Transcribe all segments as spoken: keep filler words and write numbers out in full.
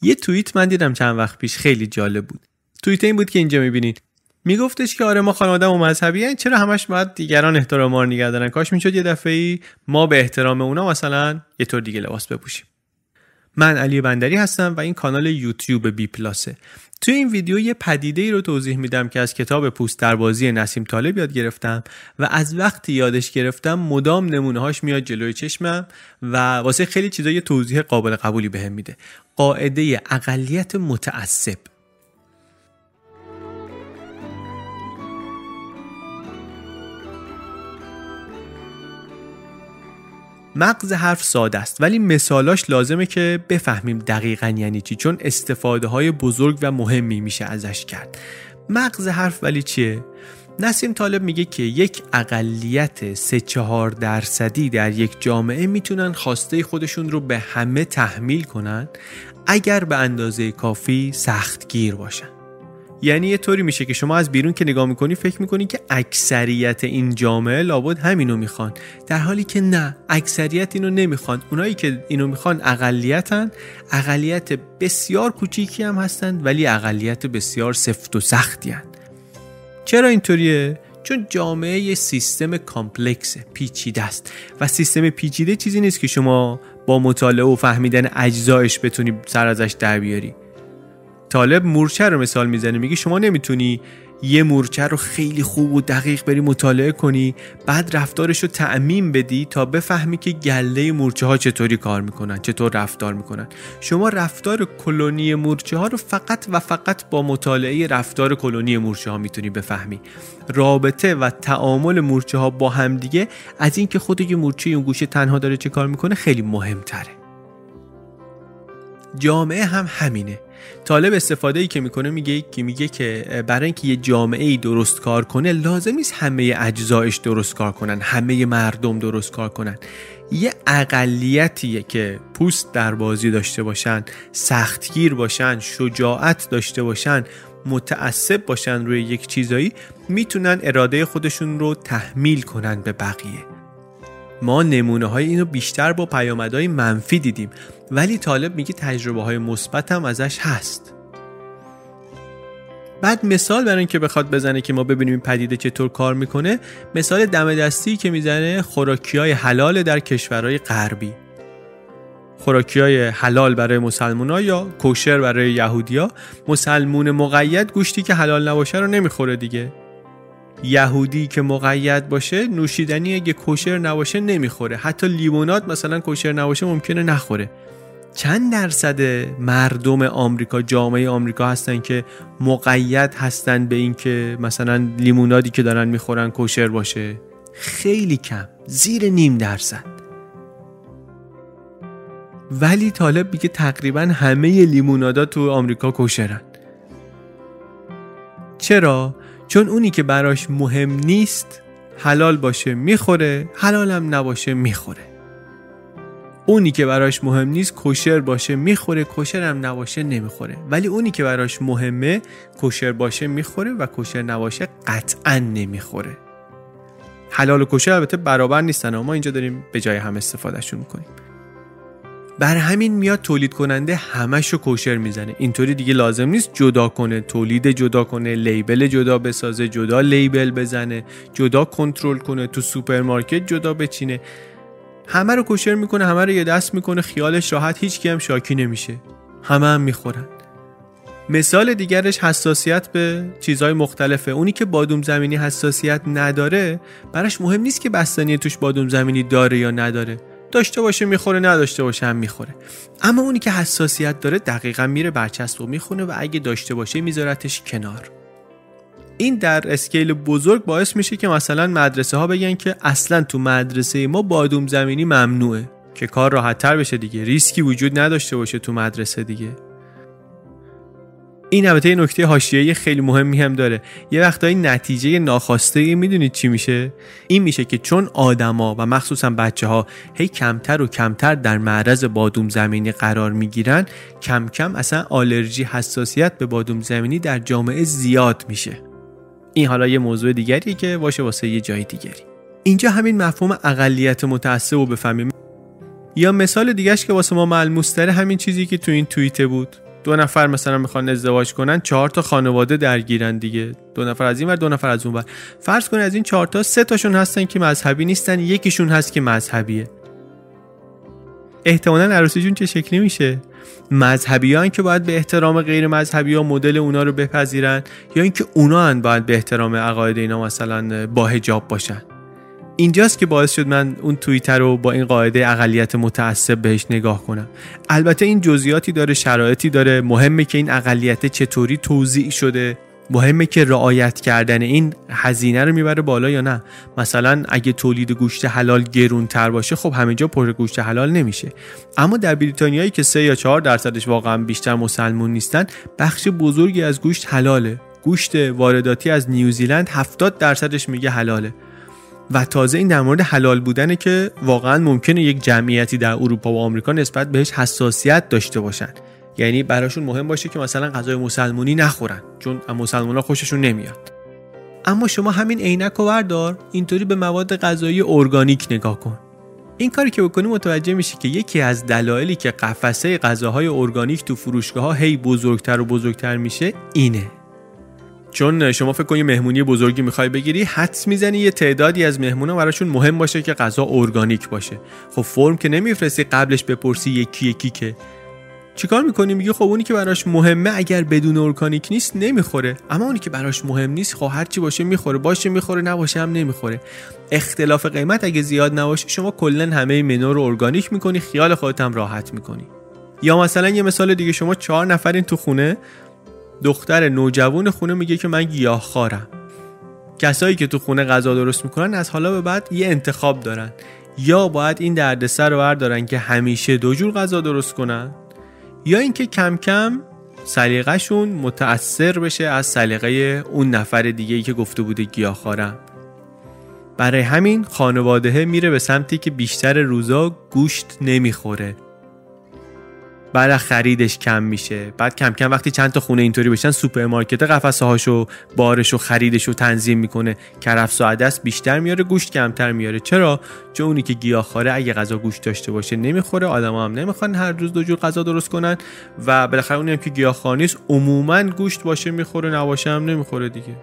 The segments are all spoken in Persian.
یه توییت من دیدم چند وقت پیش، خیلی جالب بود. توییت این بود که اینجا میبینید میگفتش که آره ما خانواده‌مون مذهبی ان، چرا همش باید دیگران احترام ما رو نگه دارن؟ کاش میشد یه دفعه‌ای ما به احترام اونا مثلا یه طور دیگه لباس بپوشیم. من علی بندری هستم و این کانال یوتیوب بی پلاسه. توی این ویدیو یه پدیده ای رو توضیح میدم که از کتاب پوست دربازی نسیم طالب یاد گرفتم و از وقتی یادش گرفتم مدام نمونه‌هاش میاد جلوی چشمم و واسه خیلی چیزا یه توضیح قابل قبولی بهم میده. قاعده اقلیت متعصب. مغز حرف ساده است ولی مثالاش لازمه که بفهمیم دقیقاً یعنی چی، چون استفاده های بزرگ و مهمی میشه ازش کرد. مغز حرف ولی چیه؟ نسیم طالب میگه که یک اقلیت سه چهار درصدی در یک جامعه میتونن خواسته خودشون رو به همه تحمیل کنن اگر به اندازه کافی سختگیر باشن. یعنی یه طوری میشه که شما از بیرون که نگاه میکنی فکر میکنی که اکثریت این جامعه لابد همینو میخوان، در حالی که نه، اکثریت اینو نمیخوان. اونایی که اینو میخوان اقلیتن، اقلیت بسیار کوچیکی هم هستن ولی اقلیت بسیار سفت و سختی هستن. چرا اینطوریه؟ چون جامعه یه سیستم کامپلکسه، پیچیده است و سیستم پیچیده چیزی نیست که شما با مطالعه و فهمیدن اجزایش بتونی سر ازش در بیاری. طالب مورچه رو مثال میزنه، میگه شما نمیتونی یه مورچه رو خیلی خوب و دقیق بری مطالعه کنی بعد رفتارش رو تعمیم بدی تا بفهمی که گله مورچه ها چطوری کار میکنن، چطور رفتار میکنن. شما رفتار کلونی مورچه ها رو فقط و فقط با مطالعه رفتار کلونی مورچه ها میتونی بفهمی. رابطه و تعامل مورچه ها با هم دیگه از این که خود یه مورچه اون گوشه تنها داره چه کار میکنه خیلی مهمتره. جامعه هم همینه. طالب استفاده‌ای که میکنه میگه که میگه که برای اینکه یه جامعه‌ای درست کار کنه لازم نیست همه اجزایش درست کار کنن، همه مردم درست کار کنن. یه اقلیتیه که پوست دربازی داشته باشن، سختگیر باشن، شجاعت داشته باشن، متعصب باشن روی یک چیزایی، میتونن اراده خودشون رو تحمیل کنن به بقیه. ما نمونه های اینو بیشتر با پیامدهای منفی دیدیم ولی طالب میگه تجربه های مثبت هم ازش هست. بعد مثال برای اینکه بخواد بزنه که ما ببینیم این پدیده چطور کار میکنه، مثال دم دستی که میزنه خوراکی‌های حلال در کشورهای غربی. خوراکی‌های حلال برای مسلمونا یا کوشر برای یهودیا. مسلمون مقید گوشتی که حلال نباشه رو نمیخوره دیگه. یهودی که مقید باشه نوشیدنی اگه کوشر نباشه نمیخوره. حتی لیموناد مثلا کوشر نباشه ممکنه نخوره. چند درصد مردم آمریکا، جامعه آمریکا هستن که مقید هستن به این که مثلا لیمونادی که دارن میخورن کوشر باشه؟ خیلی کم، زیر نیم درصد. ولی طالب میگه تقریبا همه لیمونادا تو آمریکا کوشرن. چرا؟ چون اونی که براش مهم نیست حلال باشه میخوره، حلالم نباشه میخوره. اونی که براش مهم نیست کوشر باشه میخوره، کوشرم نباشه نمیخوره. ولی اونی که براش مهمه کوشر باشه میخوره و کوشر نباشه قطعا نمیخوره. حلال و کوشر البته برابر نیستن، اما اینجا داریم به جای هم استفادهشون میکنیم. بر همین میاد تولید کننده همشو کوشر میزنه. اینطوری دیگه لازم نیست جدا کنه، تولید جدا کنه، لیبل جدا بسازه، جدا لیبل بزنه، جدا کنترل کنه، تو سوپرمارکت جدا بچینه. همه رو کوشر میکنه، همه رو یه دست میکنه، خیالش راحت، هیچ کی هم شاکی نمیشه، همه هم میخورن. مثال دیگرش حساسیت به چیزهای مختلفه. اونی که بادوم زمینی حساسیت نداره براش مهم نیست که بستنی توش بادوم زمینی داره یا نداره، داشته باشه میخوره، نداشته باشه هم میخوره. اما اونی که حساسیت داره دقیقاً میره برچسب رو میخونه و اگه داشته باشه میذارتش کنار. این در اسکیل بزرگ باعث میشه که مثلا مدرسه ها بگن که اصلا تو مدرسه ما بادوم زمینی ممنوعه، که کار راحت تر بشه دیگه، ریسکی وجود نداشته باشه تو مدرسه دیگه. این البته یه نکته حاشیه‌ای خیلی مهمی هم داره. یه وقتایی نتیجه ناخواسته میدونید چی میشه؟ این میشه که چون آدما و مخصوصا بچه‌ها هی کمتر و کمتر در معرض بادوم زمینی قرار میگیرن، کم کم اصلا آلرژی، حساسیت به بادوم زمینی در جامعه زیاد میشه. این حالا یه موضوع دیگریه که باشه واسه یه جای دیگری. اینجا همین مفهوم اقلیت متعصب رو بفهمیم. یا مثال دیگه‌اش که واسه ما ملموس تره همین چیزی که تو این توییت بود. دو نفر مثلا میخوان ازدواج کنن، چهار تا خانواده درگیرن دیگه، دو نفر از این ور دو نفر از اون ور. فرض کن از این چهار تا سه تاشون هستن که مذهبی نیستن، یکیشون هست که مذهبیه. احتمالاً عروسیشون چه شکلی میشه؟ مذهبیان که باید به احترام غیر مذهبی‌ها مدل اونا رو بپذیرن، یا اینکه اونا ان باید به احترام عقاید اینا مثلا با حجاب باشن؟ اینجاست که باعث شد من اون توییتر رو با این قاعده اقلیت متعصب بهش نگاه کنم. البته این جزئیاتی داره، شرایطی داره، مهمه که این اقلیت چطوری توزیع شده، مهمه که رعایت کردن این هزینه رو میبره بالا یا نه. مثلا اگه تولید گوشت حلال گرونتر باشه، خب همه جا پر گوشت حلال نمیشه. اما در بریتانیایی که سه یا چهار درصدش واقعا بیشتر مسلمون نیستن، بخش بزرگی از گوشت حلاله. گوشت وارداتی از نیوزیلند هفتاد درصدش میگه حلاله. و تازه این در مورد حلال بودنه که واقعا ممکنه یک جمعیتی در اروپا و آمریکا نسبت بهش حساسیت داشته باشن، یعنی براشون مهم باشه که مثلا غذای مسلمونی نخورن چون مسلمونا خوششون نمیاد. اما شما همین عینک رو بردار، اینطوری به مواد غذایی ارگانیک نگاه کن. این کاری که بکنی متوجه میشی که یکی از دلایلی که قفسه غذاهای ارگانیک تو فروشگاه‌ها هی بزرگتر و بزرگتر میشه اینه. چون شما فکر کنی مهمونی بزرگی میخوای بگیری، حدس میزنی یه تعدادی از مهمونا براشون مهم باشه که غذا ارگانیک باشه. خب فرم که نمیفرستی قبلش بپرسی یکی یکی که چیکار میکنی؟ میگی خب اونی که براش مهمه اگر بدون ارگانیک نیست نمیخوره، اما اونی که براش مهم نیست خب هر چی باشه میخوره، باشه میخوره، نباشه هم نمیخوره. اختلاف قیمت اگه زیاد نباشه، شما کلا همه منو رو ارگانیک میکنی، خیال خودت هم راحت میکنی. یا مثلا یه مثال دیگه، شما چهار نفرین تو خونه، دختر نوجوان خونه میگه که من گیاهخوارم. کسایی که تو خونه غذا درست میکنن از حالا به بعد یه انتخاب دارن، یا باید این دردسر رو بردارن که همیشه دو جور غذا درست کنن، یا اینکه کم کم سلیقه‌شون متأثر بشه از سلیقه اون نفر دیگه‌ای که گفته بوده گیاهخوارم. برای همین خانواده میره به سمتی که بیشتر روزا گوشت نمیخوره، بعد خریدش کم میشه. بعد کم کم وقتی چند تا خونه اینطوری بشن، سوپرمارکت قفسه هاشو، بارشو، خریدشو تنظیم میکنه، کرفس و عدس بیشتر میاره، گوشت کمتر میاره. چرا؟ چون اونی که گیاهخواره اگه غذا گوشت داشته باشه نمیخوره، آدما هم نمیخوان هر روز دو جور غذا درست کنن، و بالاخره اونی هم که گیاهخوار نیست عموما گوشت باشه میخوره، نباشه هم نمیخوره دیگه.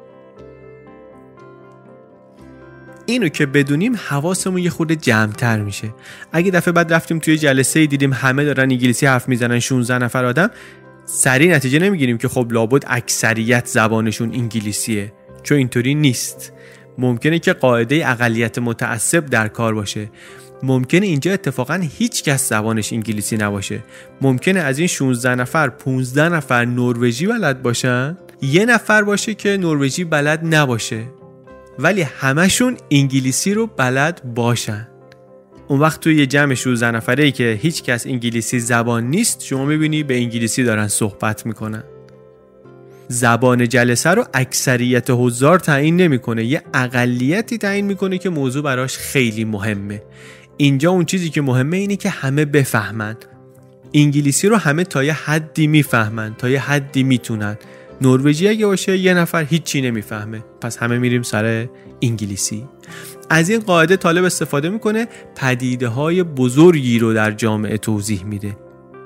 اینو که بدونیم حواسمون یه خورده جمع‌تر میشه. اگه دفعه بعد رفتیم توی جلسه دیدیم همه دارن انگلیسی حرف میزنن، شانزده نفر آدم، سریع نتیجه نمیگیریم که خب لابد اکثریت زبانشون انگلیسیه، چون اینطوری نیست. ممکنه که قاعده اقلیت متعصب در کار باشه. ممکنه اینجا اتفاقا هیچ کس زبانش انگلیسی نباشه. ممکنه از این شانزده نفر پانزده نفر نروژی بلد باشن، یه نفر باشه که نروژی بلد نباشه، ولی همشون انگلیسی رو بلد باشن. اون وقت توی یه جمع شانزده نفره‌ای که هیچ کس انگلیسی زبان نیست، شما میبینی به انگلیسی دارن صحبت میکنن. زبان جلسه رو اکثریت حضار تعیین نمیکنه، یه اقلیتی تعیین میکنه که موضوع براش خیلی مهمه. اینجا اون چیزی که مهمه اینه که همه بفهمن. انگلیسی رو همه تا یه حدی میفهمن، تا یه حدی میتونن. نروژی اگه باشه یه نفر هیچی نمیفهمه، پس همه میریم سر انگلیسی. از این قاعده طالب استفاده میکنه، پدیده های بزرگی رو در جامعه توضیح میده.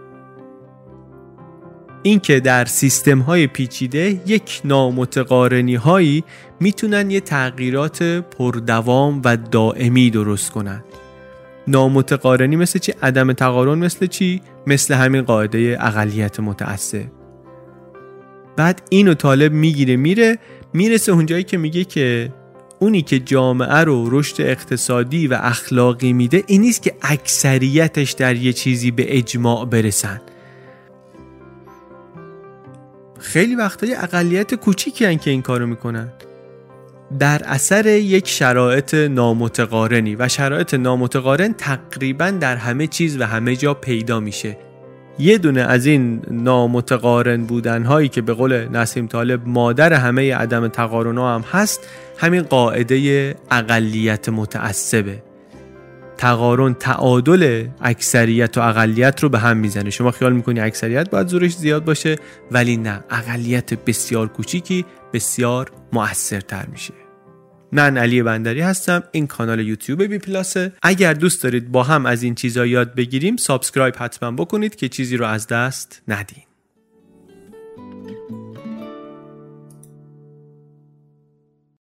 این که در سیستم های پیچیده یک نامتقارنی هایی میتونن یه تغییرات پردوام و دائمی درست کنن. نامتقارنی مثل چی؟ عدم تقارن مثل چی؟ مثل همین قاعده اقلیت متعصب. بعد اینو طالب میگیره میره میرسه اونجایی که میگه که اونی که جامعه رو رشد اقتصادی و اخلاقی میده این نیست که اکثریتش در یه چیزی به اجماع برسن. خیلی وقتای اقلیت کوچیکی هن که این کارو میکنن در اثر یک شرایط نامتقارنی، و شرایط نامتقارن تقریبا در همه چیز و همه جا پیدا میشه. یه دونه از این نامتقارن بودن هایی که به قول نسیم طالب مادر همه عدم تقارن ها هم هست، همین قاعده اقلیت متعصبه. تقارن تعادل اکثریت و اقلیت رو به هم میزنه. شما خیال میکنی اکثریت باید زورش زیاد باشه، ولی نه، اقلیت بسیار کوچیکی بسیار مؤثرتر میشه. من علی بندری هستم، این کانال یوتیوب بی پلاسه. اگر دوست دارید با هم از این چیزا یاد بگیریم، سابسکرایب حتما بکنید که چیزی رو از دست ندین.